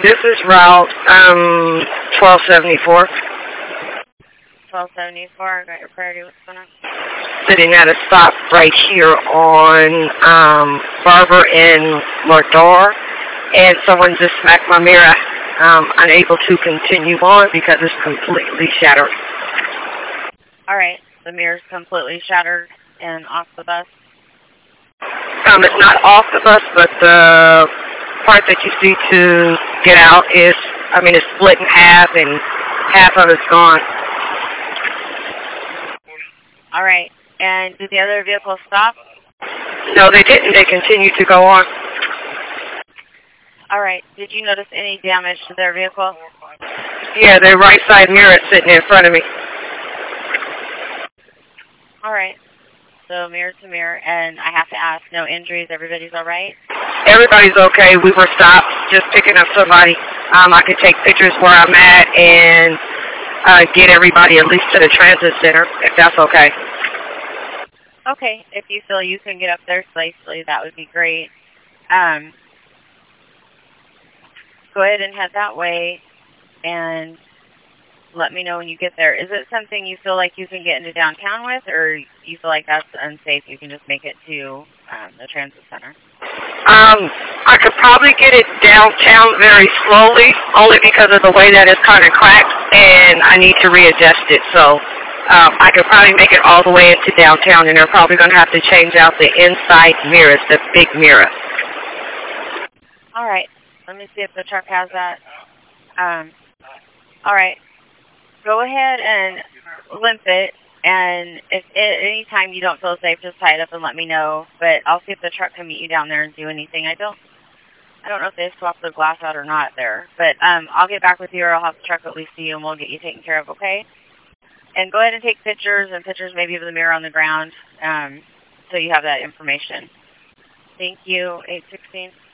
This is Route 1274. 1274, got your priority, what's going on? Sitting at a stop right here on Barber and Mordor, and someone just smacked my mirror. Unable to continue on because it's completely shattered. Alright, the mirror's completely shattered and off the bus? It's not off the bus, but the part that you see to get out is, it's split in half, and half of it's gone. Alright, and did the other vehicle stop? No, they didn't. They continued to go on. Alright, did you notice any damage to their vehicle? Yeah, their right side mirror is sitting in front of me. Alright, so mirror to mirror, and I have to ask, no injuries, everybody's alright? Everybody's okay. We were stopped, just picking up somebody. I could take pictures where I'm at and get everybody at least to the transit center, if that's okay. Okay, if you feel you can get up there safely, that would be great. Go ahead and head that way, and let me know when you get there. Is it something you feel like you can get into downtown with, or you feel like that's unsafe, you can just make it to the transit center? I could probably get it downtown very slowly, only because of the way that it's kind of cracked, and I need to readjust it. So I could probably make it all the way into downtown, and they're probably going to have to change out the inside mirrors, the big mirror. All right. Let me see if the truck has that. All right. Go ahead and limp it, and if at any time you don't feel safe, just tie it up and let me know. But I'll see if the truck can meet you down there and do anything. I don't know if they swapped the glass out or not there. But I'll get back with you, or I'll have the truck at least see you, and we'll get you taken care of, okay? And go ahead and take pictures, and pictures maybe of the mirror on the ground, so you have that information. Thank you, 816.